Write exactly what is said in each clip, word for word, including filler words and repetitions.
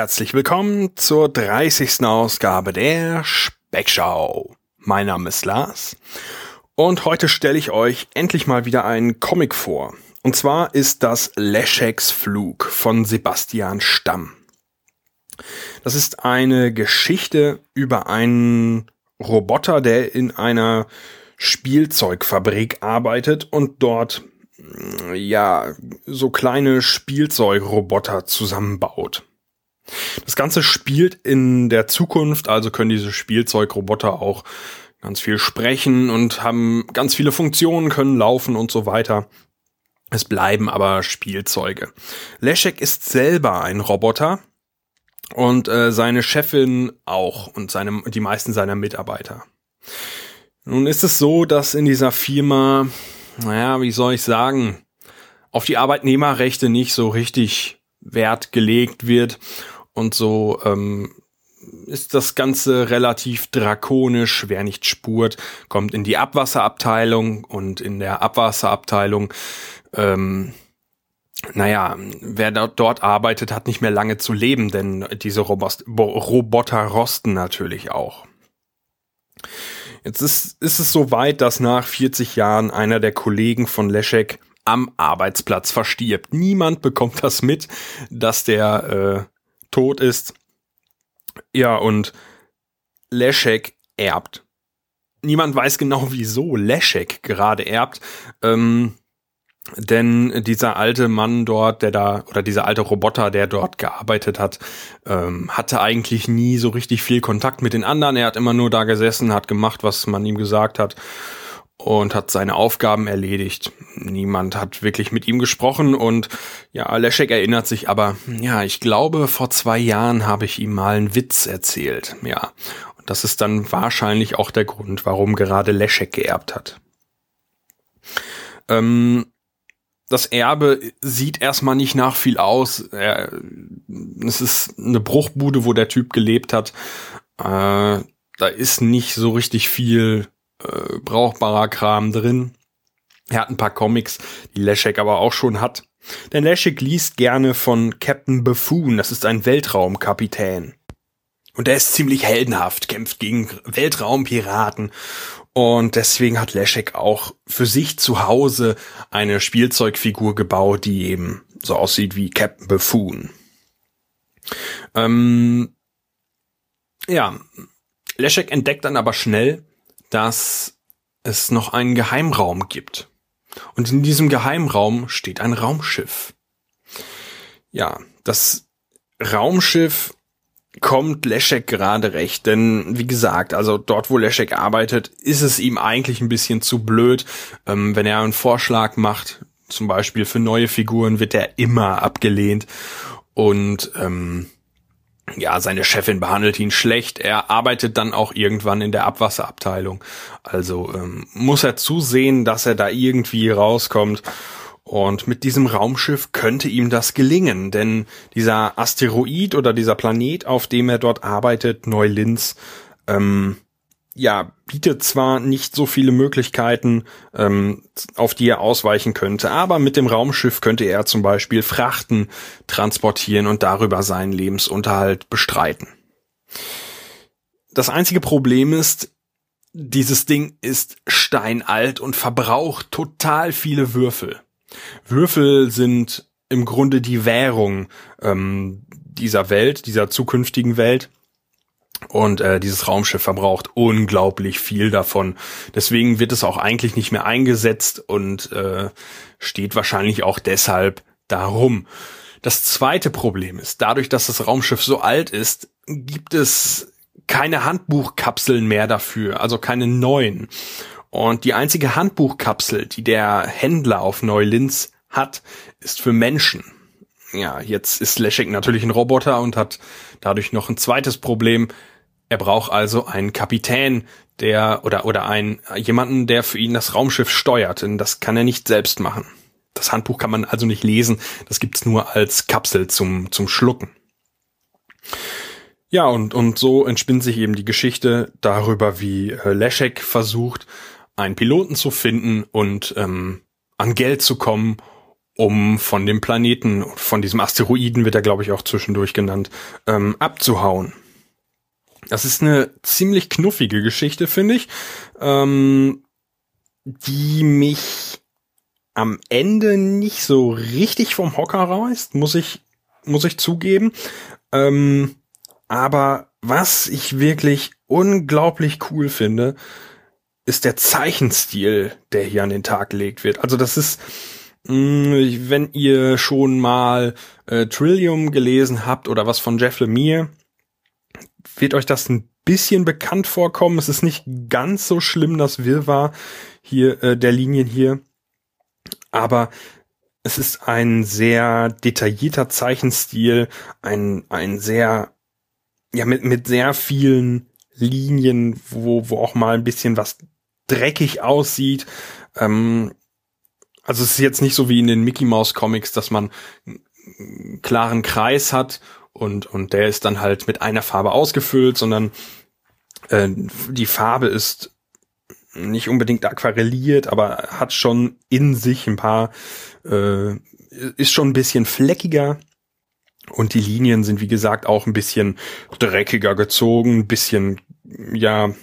herzlich willkommen zur dreißigsten Ausgabe der Speckschau. Mein Name ist Lars und heute stelle ich euch endlich mal wieder einen Comic vor. Und zwar ist das Leszeks Flug von Sebastian Stamm. Das ist eine Geschichte über einen Roboter, der in einer Spielzeugfabrik arbeitet und dort ja so kleine Spielzeugroboter zusammenbaut. Das Ganze spielt in der Zukunft, also können diese Spielzeugroboter auch ganz viel sprechen und haben ganz viele Funktionen, können laufen und so weiter. Es bleiben aber Spielzeuge. Leszek ist selber ein Roboter und äh, seine Chefin auch und seine, die meisten seiner Mitarbeiter. Nun ist es so, dass in dieser Firma, naja, wie soll ich sagen, auf die Arbeitnehmerrechte nicht so richtig Wert gelegt wird und so ähm, ist das Ganze relativ drakonisch. Wer nicht spurt, kommt in die Abwasserabteilung und in der Abwasserabteilung ähm, Naja, wer dort arbeitet, hat nicht mehr lange zu leben, denn diese Robos- Roboter rosten natürlich auch. Jetzt ist, ist es so weit, dass nach vierzig Jahren einer der Kollegen von Leszek am Arbeitsplatz verstirbt. Niemand bekommt das mit, dass der äh, tot ist. Ja, und Leszek erbt. Niemand weiß genau, wieso Leszek gerade erbt. Ähm, Denn dieser alte Mann dort, der da, oder dieser alte Roboter, der dort gearbeitet hat, ähm, hatte eigentlich nie so richtig viel Kontakt mit den anderen. Er hat immer nur da gesessen, hat gemacht, was man ihm gesagt hat und hat seine Aufgaben erledigt. Niemand hat wirklich mit ihm gesprochen und ja, Leszek erinnert sich aber, ja, ich glaube, vor zwei Jahren habe ich ihm mal einen Witz erzählt. Ja, und das ist dann wahrscheinlich auch der Grund, warum gerade Leszek geerbt hat. Ähm, Das Erbe sieht erstmal nicht nach viel aus. Er, es ist eine Bruchbude, wo der Typ gelebt hat. Äh, da ist nicht so richtig viel äh, brauchbarer Kram drin. Er hat ein paar Comics, die Leszek aber auch schon hat. Denn Leszek liest gerne von Captain Buffoon. Das ist ein Weltraumkapitän. Und der ist ziemlich heldenhaft, kämpft gegen Weltraumpiraten. Und deswegen hat Leszek auch für sich zu Hause eine Spielzeugfigur gebaut, die eben so aussieht wie Captain Buffoon. Ähm, ja, Leszek entdeckt dann aber schnell, dass es noch einen Geheimraum gibt. Und in diesem Geheimraum steht ein Raumschiff. Ja, das Raumschiff kommt Leszek gerade recht, denn wie gesagt, also dort, wo Leszek arbeitet, ist es ihm eigentlich ein bisschen zu blöd. Ähm, wenn er einen Vorschlag macht, zum Beispiel für neue Figuren, wird er immer abgelehnt und ähm, ja, seine Chefin behandelt ihn schlecht. Er arbeitet dann auch irgendwann in der Abwasserabteilung, also ähm, muss er zusehen, dass er da irgendwie rauskommt. Und mit diesem Raumschiff könnte ihm das gelingen, denn dieser Asteroid oder dieser Planet, auf dem er dort arbeitet, Neu-Linz, ähm, ja, bietet zwar nicht so viele Möglichkeiten, ähm, auf die er ausweichen könnte, aber mit dem Raumschiff könnte er zum Beispiel Frachten transportieren und darüber seinen Lebensunterhalt bestreiten. Das einzige Problem ist, dieses Ding ist steinalt und verbraucht total viele Würfel. Würfel sind im Grunde die Währung ähm, dieser Welt, dieser zukünftigen Welt. Und äh, dieses Raumschiff verbraucht unglaublich viel davon. Deswegen wird es auch eigentlich nicht mehr eingesetzt und äh, steht wahrscheinlich auch deshalb darum. Das zweite Problem ist, dadurch, dass das Raumschiff so alt ist, gibt es keine Handbuchkapseln mehr dafür, also keine neuen. Und die einzige Handbuchkapsel, die der Händler auf Neu-Linz hat, ist für Menschen. Ja, jetzt ist Leszek natürlich ein Roboter und hat dadurch noch ein zweites Problem. Er braucht also einen Kapitän, der oder oder einen jemanden, der für ihn das Raumschiff steuert, denn das kann er nicht selbst machen. Das Handbuch kann man also nicht lesen, das gibt's nur als Kapsel zum zum Schlucken. Ja, und und so entspinnt sich eben die Geschichte darüber, wie äh, Leszek versucht, einen Piloten zu finden und ähm, an Geld zu kommen, um von dem Planeten, von diesem Asteroiden wird er, glaube ich, auch zwischendurch genannt, ähm, abzuhauen. Das ist eine ziemlich knuffige Geschichte, finde ich, ähm, die mich am Ende nicht so richtig vom Hocker reißt, muss ich, muss ich zugeben. Ähm, aber was ich wirklich unglaublich cool finde, ist der Zeichenstil, der hier an den Tag gelegt wird. Also das ist, mh, wenn ihr schon mal äh, Trillium gelesen habt oder was von Jeff Lemire, wird euch das ein bisschen bekannt vorkommen. Es ist nicht ganz so schlimm, das Wirrwarr hier äh, der Linien hier, aber es ist ein sehr detaillierter Zeichenstil, ein ein sehr ja mit mit sehr vielen Linien, wo wo auch mal ein bisschen was dreckig aussieht. Ähm, also es ist jetzt nicht so wie in den Mickey Mouse Comics, dass man einen klaren Kreis hat und und der ist dann halt mit einer Farbe ausgefüllt, sondern äh, die Farbe ist nicht unbedingt aquarelliert, aber hat schon in sich ein paar, äh, ist schon ein bisschen fleckiger. Und die Linien sind, wie gesagt, auch ein bisschen dreckiger gezogen, ein bisschen, ja,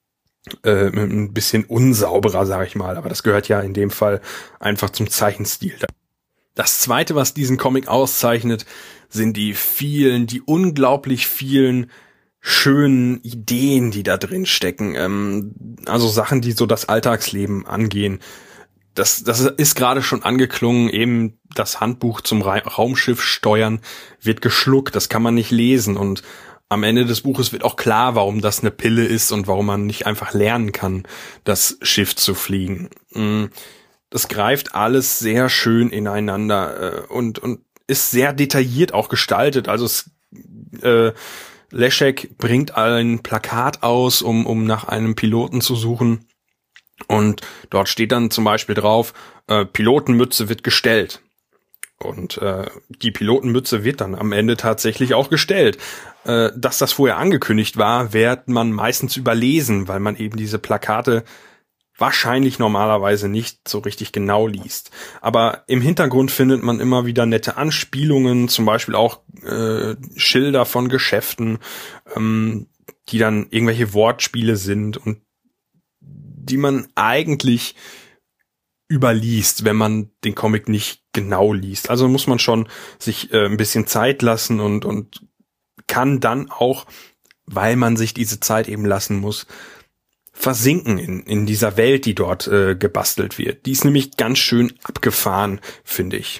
äh, ein bisschen unsauberer, sag ich mal. Aber das gehört ja in dem Fall einfach zum Zeichenstil. Das Zweite, was diesen Comic auszeichnet, sind die vielen, die unglaublich vielen schönen Ideen, die da drin stecken. Ähm, also Sachen, die so das Alltagsleben angehen. Das, das ist gerade schon angeklungen, eben das Handbuch zum Ra- Raumschiff steuern wird geschluckt, das kann man nicht lesen und am Ende des Buches wird auch klar, warum das eine Pille ist und warum man nicht einfach lernen kann, das Schiff zu fliegen. Das greift alles sehr schön ineinander und, und ist sehr detailliert auch gestaltet, also es, äh, Leszek bringt ein Plakat aus, um, um nach einem Piloten zu suchen. Und dort steht dann zum Beispiel drauf, äh, Pilotenmütze wird gestellt. Und äh, die Pilotenmütze wird dann am Ende tatsächlich auch gestellt. Äh, dass das vorher angekündigt war, wird man meistens überlesen, weil man eben diese Plakate wahrscheinlich normalerweise nicht so richtig genau liest. Aber im Hintergrund findet man immer wieder nette Anspielungen, zum Beispiel auch äh, Schilder von Geschäften, ähm, die dann irgendwelche Wortspiele sind und die man eigentlich überliest, wenn man den Comic nicht genau liest. Also muss man schon sich äh, ein bisschen Zeit lassen und und kann dann auch, weil man sich diese Zeit eben lassen muss, versinken in in dieser Welt, die dort äh, gebastelt wird. Die ist nämlich ganz schön abgefahren, finde ich.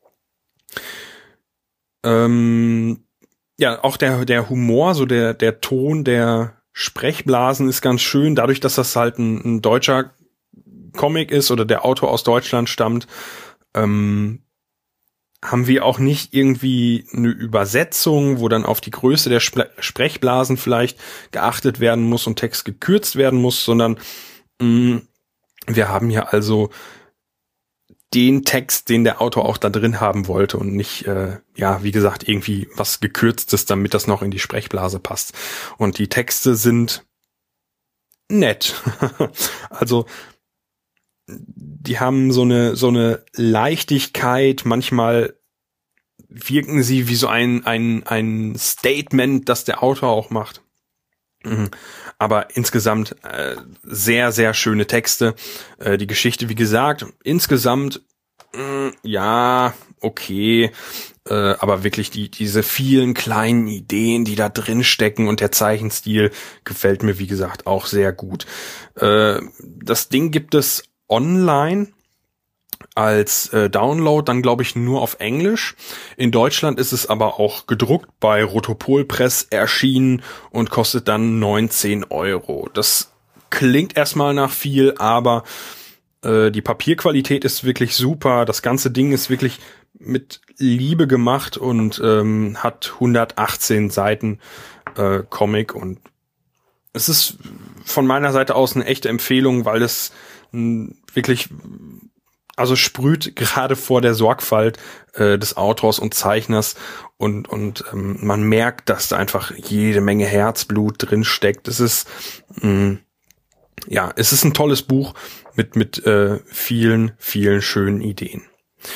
Ähm, ja, auch der der Humor, so der der Ton der Sprechblasen ist ganz schön, dadurch, dass das halt ein, ein deutscher Comic ist oder der Autor aus Deutschland stammt, ähm, haben wir auch nicht irgendwie eine Übersetzung, wo dann auf die Größe der Spre- Sprechblasen vielleicht geachtet werden muss und Text gekürzt werden muss, sondern mh, wir haben hier also den Text, den der Autor auch da drin haben wollte und nicht, äh, ja, wie gesagt, irgendwie was Gekürztes, damit das noch in die Sprechblase passt. Und die Texte sind nett. Also die haben so eine so eine Leichtigkeit, manchmal wirken sie wie so ein ein ein Statement, das der Autor auch macht. Aber insgesamt äh, sehr, sehr schöne Texte. Äh, die Geschichte, wie gesagt, insgesamt mh, ja, okay, äh, aber wirklich die diese vielen kleinen Ideen, die da drin stecken und der Zeichenstil gefällt mir, wie gesagt, auch sehr gut. Äh, das Ding gibt es online als äh, Download, dann glaube ich nur auf Englisch. In Deutschland ist es aber auch gedruckt bei Rotopol Press erschienen und kostet dann neunzehn Euro. Das klingt erstmal nach viel, aber äh, die Papierqualität ist wirklich super. Das ganze Ding ist wirklich mit Liebe gemacht und ähm, hat hundertachtzehn Seiten äh, Comic und es ist von meiner Seite aus eine echte Empfehlung, weil es mh, wirklich also sprüht gerade vor der Sorgfalt äh, des Autors und Zeichners und und ähm, man merkt, dass da einfach jede Menge Herzblut drin steckt. Es ist mh, ja, es ist ein tolles Buch mit mit äh, vielen vielen schönen Ideen.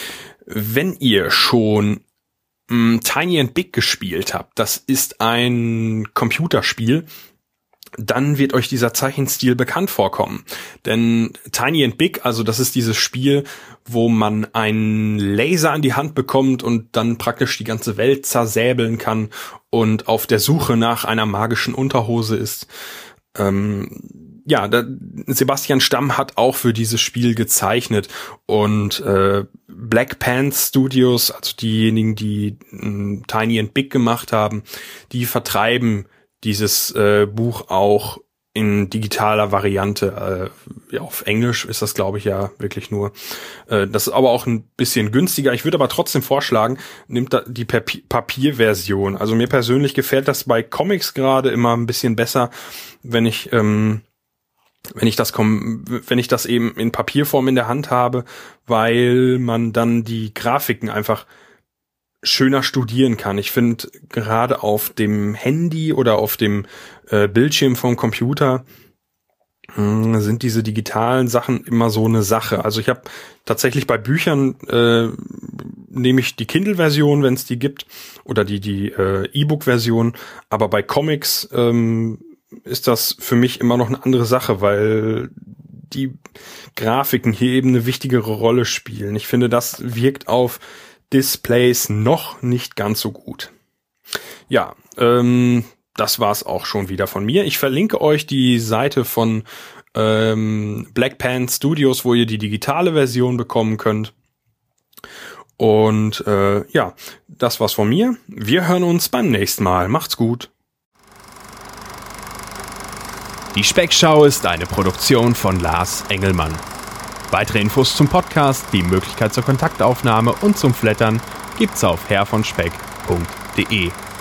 Wenn ihr schon mh, Tiny and Big gespielt habt, das ist ein Computerspiel, dann wird euch dieser Zeichenstil bekannt vorkommen. Denn Tiny and Big, also das ist dieses Spiel, wo man einen Laser an die Hand bekommt und dann praktisch die ganze Welt zersäbeln kann und auf der Suche nach einer magischen Unterhose ist. Ähm, ja, da, Sebastian Stamm hat auch für dieses Spiel gezeichnet und äh, Black Pants Studios, also diejenigen, die äh, Tiny and Big gemacht haben, die vertreiben dieses äh, Buch auch in digitaler Variante. Äh, ja, auf Englisch ist das, glaube ich, ja wirklich nur. Äh, das ist aber auch ein bisschen günstiger. Ich würde aber trotzdem vorschlagen, nimmt da die Papi- Papierversion. Also mir persönlich gefällt das bei Comics gerade immer ein bisschen besser, wenn ich ähm, wenn ich das komm, wenn ich das eben in Papierform in der Hand habe, weil man dann die Grafiken einfach schöner studieren kann. Ich finde, gerade auf dem Handy oder auf dem äh, Bildschirm vom Computer mh, sind diese digitalen Sachen immer so eine Sache. Also ich habe tatsächlich bei Büchern äh, nehme ich die Kindle-Version, wenn es die gibt, oder die die äh, E-Book-Version. Aber bei Comics ähm, ist das für mich immer noch eine andere Sache, weil die Grafiken hier eben eine wichtigere Rolle spielen. Ich finde, das wirkt auf Displays noch nicht ganz so gut. Ja, ähm, das war's auch schon wieder von mir. Ich verlinke euch die Seite von ähm, Black Pants Studios, wo ihr die digitale Version bekommen könnt. Und äh, ja, das war's von mir. Wir hören uns beim nächsten Mal. Macht's gut. Die Speckschau ist eine Produktion von Lars Engelmann. Weitere Infos zum Podcast, die Möglichkeit zur Kontaktaufnahme und zum Flattern gibt's auf herr von speck punkt de.